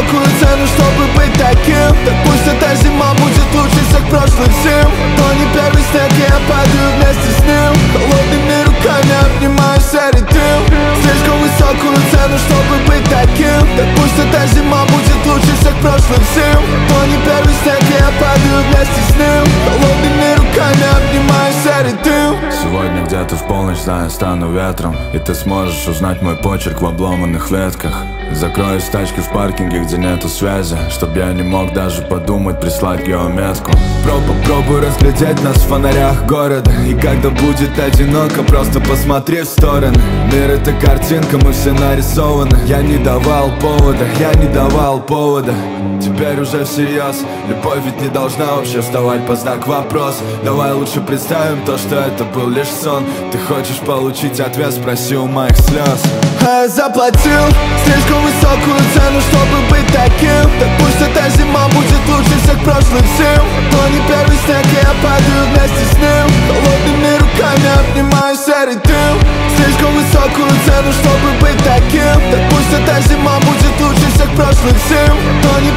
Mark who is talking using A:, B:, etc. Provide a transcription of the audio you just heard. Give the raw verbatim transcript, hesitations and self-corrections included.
A: высокую цену, чтобы быть таким. Так пусть эта зима будет лучше всех прошлых зим. То не первый снег, и я падаю вместе с ним. Холодными руками обнимаю серый дым. Слишком высокую цену, чтобы быть таким. Так пусть эта зима будет лучше всех прошлых зим. То не первый снег, и я падаю вместе с ним. Холодными руками обнимаю серый дым.
B: Сегодня где-то в полночь, знаю, стану ветром, и ты сможешь узнать мой почерк в обломанных ветках. Закроюсь в тачке в паркинге, где нету связи, чтоб я не мог даже подумать прислать геометку. Попробуй разглядеть нас в фонарях города, и когда будет одиноко, просто посмотри в стороны. Мир — это картинка, мы все нарисованы. Я не давал повода, я не давал повода. Теперь уже всерьез, любовь ведь не должна вообще вставать под знак вопрос. Давай лучше представим то, что это был лишь сон. Ты хочешь получить ответ, спроси у моих слез.
A: А я заплатил слишком высокую цену, чтобы быть таким. Так пусть эта зима будет лучше всех прошлых зим. То не первый снег, и я падаю вместе с ним. Холодными руками обнимаю серый дым. Слишком высокую цену, чтобы быть таким. Так пусть эта зима будет лучше всех прошлых зим. То не